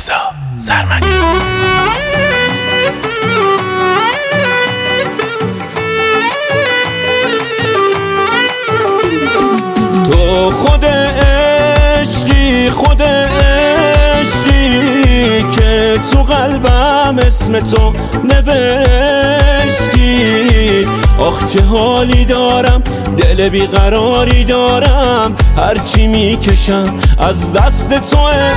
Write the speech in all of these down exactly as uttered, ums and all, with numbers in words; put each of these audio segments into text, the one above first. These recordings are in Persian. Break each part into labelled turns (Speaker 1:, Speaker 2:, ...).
Speaker 1: رضا سرمدی.
Speaker 2: تو خود عشقی، خود عشقی که تو قلبم اسم تو نوشتی. آخ چه حالی دارم، دل بیقراری دارم، هرچی میکشم از دست تو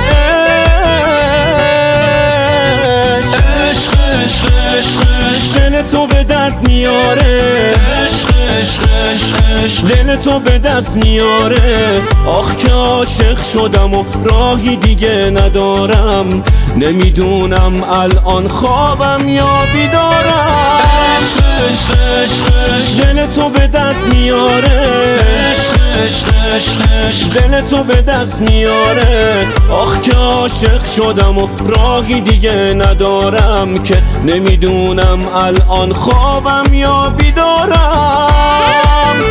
Speaker 2: عشق. عشق عشق عشق دل تو به درد میاره، عشق عشق عشق عشق دل تو به دست میاره. آخ که عاشق شدم و راهی دیگه ندارم، نمیدونم الان خوابم یا بیدارم. عشق عشق عشق عشق دل تو به درد میاره، عشق عشق عشق عشق دل تو به دست میاره. آخ که عاشق شدم و راهی دیگه ندارم، که نمیدونم الان خوابم یا بیدارم.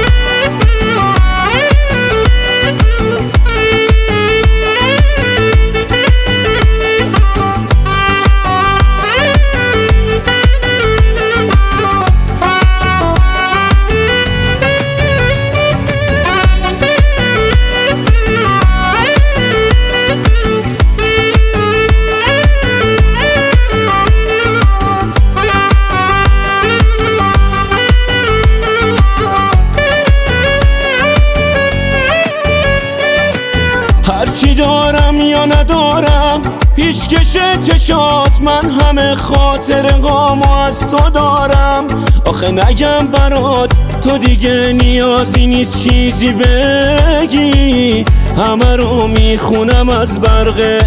Speaker 2: هرچی دارم یا ندارم، پیشکش چشات من همه خاطر غامو از تو دارم. آخه نگم برات تو دیگه نیازی نیست چیزی بگی، همه رو میخونم از برق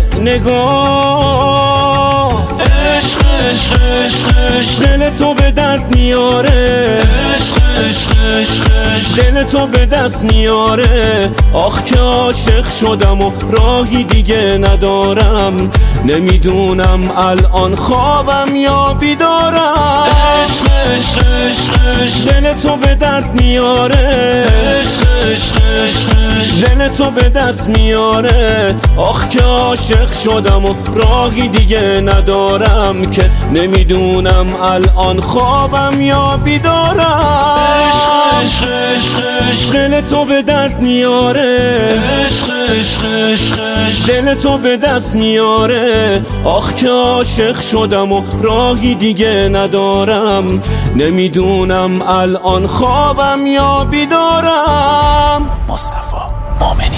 Speaker 2: نگاه. عشق عشق عشق عشق دل تو به درد میاره، عشق عشق عشق عشق دل تو به دست میاره. آخ که عاشق شدم و راهی دیگه ندارم، نمیدونم الان خوابم یا بیدارم. عشق عشق عشق عشق دل تو به درد میاره، عشق عشق عشق عشق دل تو به دست میاره. آخ که عاشق شدم و راهی دیگه ندارم، که نمیدونم الان خوابم یا بیدارم. عشق عشق عشق عشق دل تو به درد میاره، عشق عشق عشق عشق دل تو به دست میاره. آخ که عاشق شدم و راهی دیگه ندارم، نمیدونم الان خوابم یا بیدارم.
Speaker 1: مصطفی مومنی.